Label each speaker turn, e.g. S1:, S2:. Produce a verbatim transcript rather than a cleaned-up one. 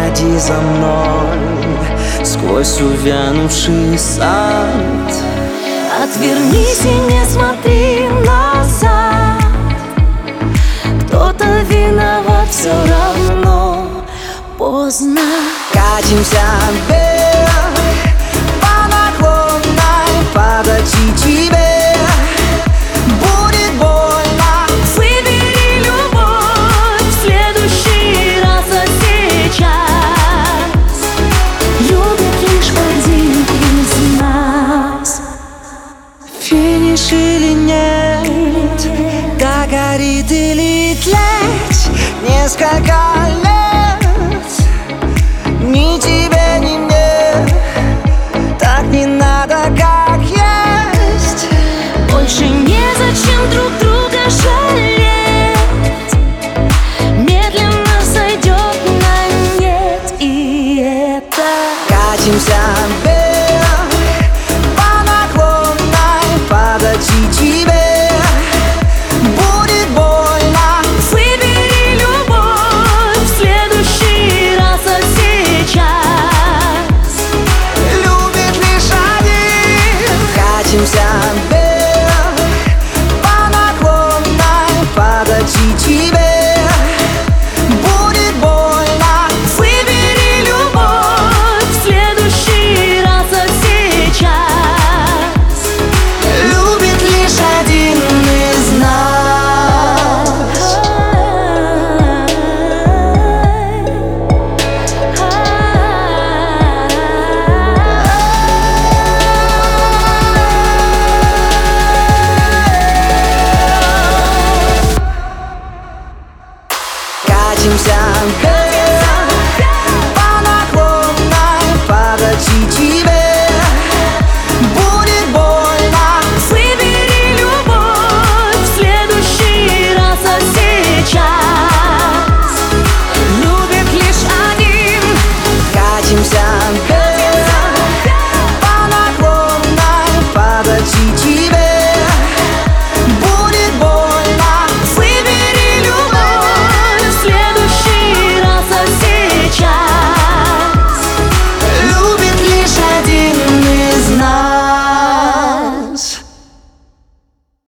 S1: поводи за мной сквозь увянувший сад.
S2: Отвернись и не смотри назад, кто-то виноват, все равно поздно.
S1: Катимся вверх по наклонной, подойти тебе будет больно.
S2: Выбери любовь в следующий раз, а сейчас любит лишь один из нас.
S1: Финиш или нет, догорит или тлеть несколько лет. Ни тебе, ни мне так не надо, как есть.
S2: Больше незачем друг